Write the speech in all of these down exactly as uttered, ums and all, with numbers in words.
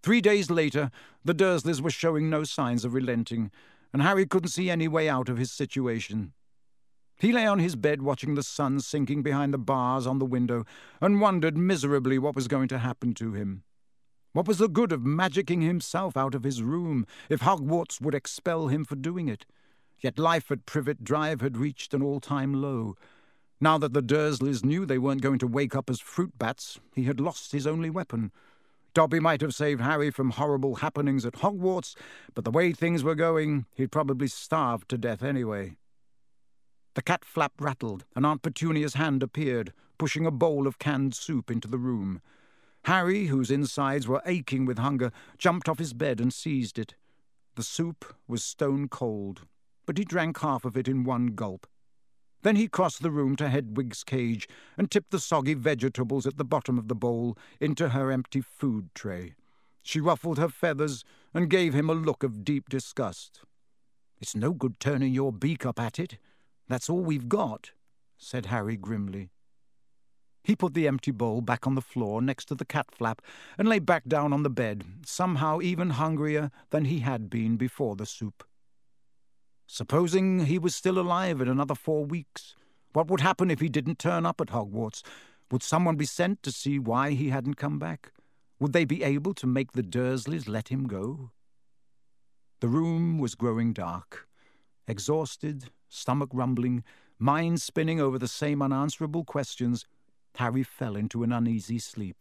Three days later, the Dursleys were showing no signs of relenting, and Harry couldn't see any way out of his situation. He lay on his bed watching the sun sinking behind the bars on the window and wondered miserably what was going to happen to him. What was the good of magicking himself out of his room if Hogwarts would expel him for doing it? Yet life at Privet Drive had reached an all-time low. Now that the Dursleys knew they weren't going to wake up as fruit bats, he had lost his only weapon. Dobby might have saved Harry from horrible happenings at Hogwarts, but the way things were going, he'd probably starved to death anyway. The cat flap rattled, and Aunt Petunia's hand appeared, pushing a bowl of canned soup into the room. Harry, whose insides were aching with hunger, jumped off his bed and seized it. The soup was stone cold, but he drank half of it in one gulp. Then he crossed the room to Hedwig's cage and tipped the soggy vegetables at the bottom of the bowl into her empty food tray. She ruffled her feathers and gave him a look of deep disgust. "It's no good turning your beak up at it. That's all we've got," said Harry grimly. He put the empty bowl back on the floor next to the cat flap and lay back down on the bed, somehow even hungrier than he had been before the soup. Supposing he was still alive in another four weeks, what would happen if he didn't turn up at Hogwarts? Would someone be sent to see why he hadn't come back? Would they be able to make the Dursleys let him go? The room was growing dark. Exhausted, stomach rumbling, mind spinning over the same unanswerable questions, Harry fell into an uneasy sleep.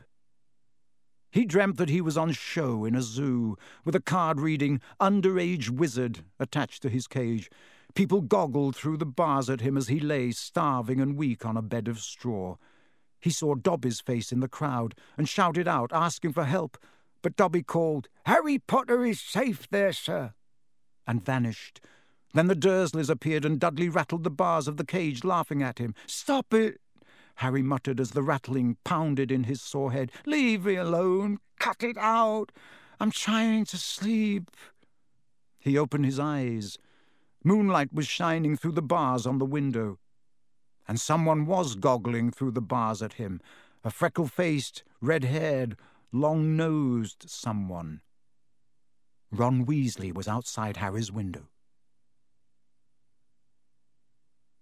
He dreamt that he was on show in a zoo, with a card reading "Underage Wizard" attached to his cage. People goggled through the bars at him as he lay starving and weak on a bed of straw. He saw Dobby's face in the crowd and shouted out, asking for help, but Dobby called, "Harry Potter is safe there, sir," and vanished. Then the Dursleys appeared and Dudley rattled the bars of the cage, laughing at him. "Stop it!" Harry muttered as the rattling pounded in his sore head. "Leave me alone! Cut it out! I'm trying to sleep." He opened his eyes. Moonlight was shining through the bars on the window, and someone was goggling through the bars at him, a freckle-faced, red-haired, long-nosed someone. Ron Weasley was outside Harry's window.